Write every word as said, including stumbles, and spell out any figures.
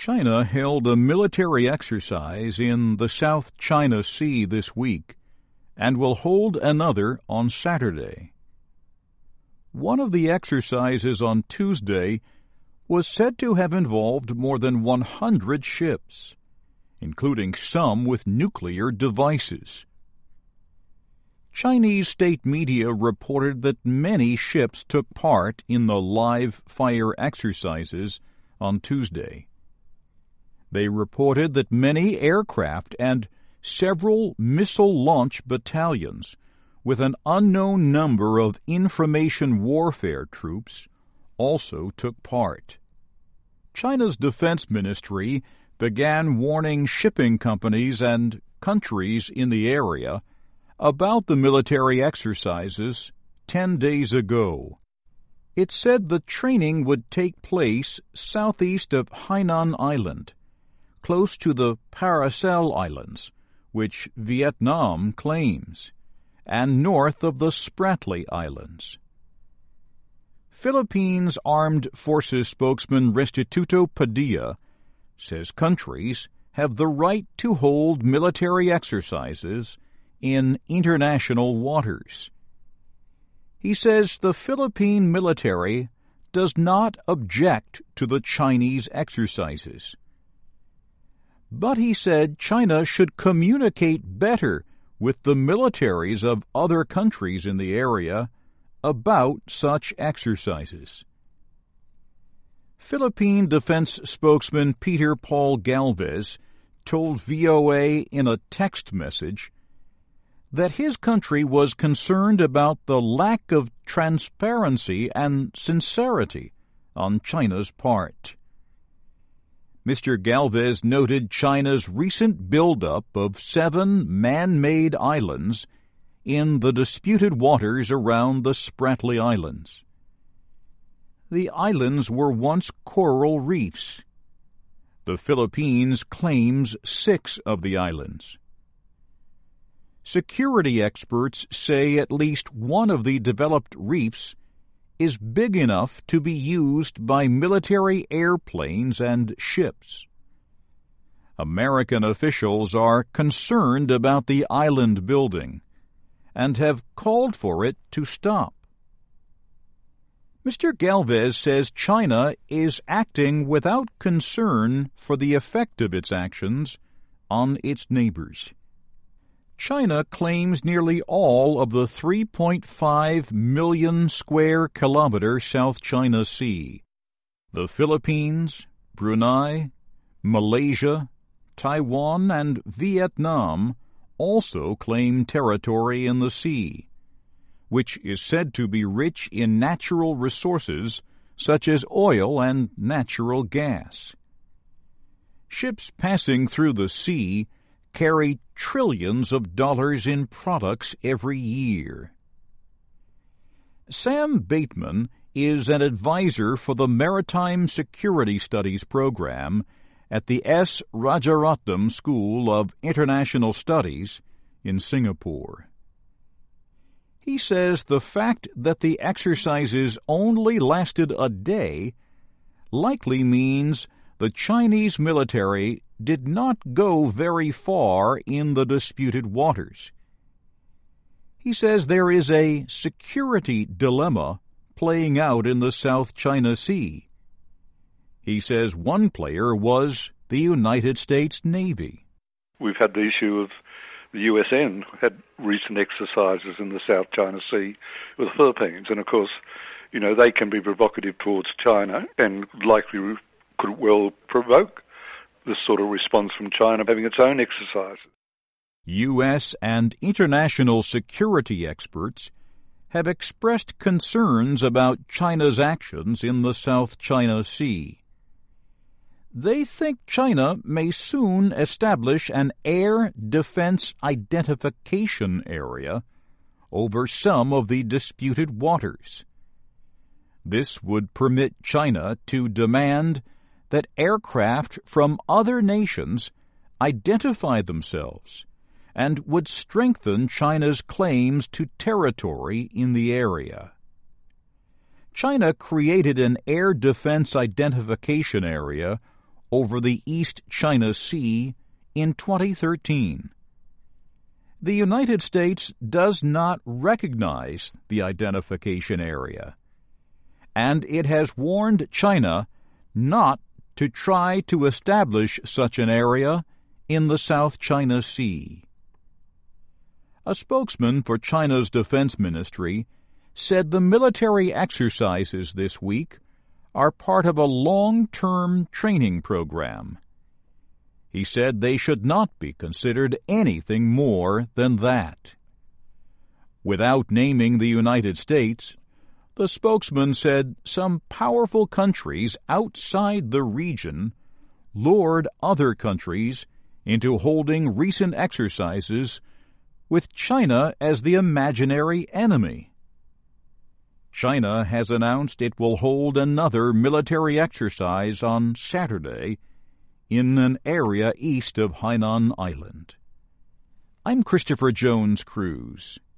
China held a military exercise in the South China Sea this week and will hold another on Saturday. One of the exercises on Tuesday was said to have involved more than one hundred ships, including some with nuclear devices. Chinese state media reported that many ships took part in the live fire exercises on Tuesday. They reported that many aircraft and several missile launch battalions with an unknown number of information warfare troops also took part. China's defense ministry began warning shipping companies and countries in the area about the military exercises ten days ago. It said the training would take place southeast of Hainan Island, close to the Paracel Islands, which Vietnam claims, and north of the Spratly Islands. Philippines Armed Forces spokesman Restituto Padilla says countries have the right to hold military exercises in international waters. He says the Philippine military does not object to the Chinese exercises. But he said China should communicate better with the militaries of other countries in the area about such exercises. Philippine Defense spokesman Peter Paul Galvez told V O A in a text message that his country was concerned about the lack of transparency and sincerity on China's part. Mister Galvez noted China's recent buildup of seven man-made islands in the disputed waters around the Spratly Islands. The islands were once coral reefs. The Philippines claims six of the islands. Security experts say at least one of the developed reefs is big enough to be used by military airplanes and ships. American officials are concerned about the island building and have called for it to stop. Mister Galvez says China is acting without concern for the effect of its actions on its neighbors. China claims nearly all of the three point five million square kilometer South China Sea. The Philippines, Brunei, Malaysia, Taiwan, and Vietnam also claim territory in the sea, which is said to be rich in natural resources such as oil and natural gas. Ships passing through the sea carry trillions of dollars in products every year. Sam Bateman is an advisor for the Maritime Security Studies program at the S. Rajaratnam School of International Studies in Singapore. He says the fact that the exercises only lasted a day likely means the Chinese military did not go very far in the disputed waters. He says there is a security dilemma playing out in the South China Sea. He says one player was the United States Navy. We've had the issue of the U S N had recent exercises in the South China Sea with the Philippines, and of course, you know, they can be provocative towards China and likely could well provoke this sort of response from China having its own exercises. U S and international security experts have expressed concerns about China's actions in the South China Sea. They think China may soon establish an air defense identification area over some of the disputed waters. This would permit China to demand that aircraft from other nations identify themselves and would strengthen China's claims to territory in the area. China created an air defense identification area over the East China Sea in twenty thirteen. The United States does not recognize the identification area, and it has warned China not to try to establish such an area in the South China Sea. A spokesman for China's defense ministry said the military exercises this week are part of a long-term training program. He said they should not be considered anything more than that. Without naming the United States, the spokesman said some powerful countries outside the region lured other countries into holding recent exercises with China as the imaginary enemy. China has announced it will hold another military exercise on Saturday in an area east of Hainan Island. I'm Christopher Jones Cruz.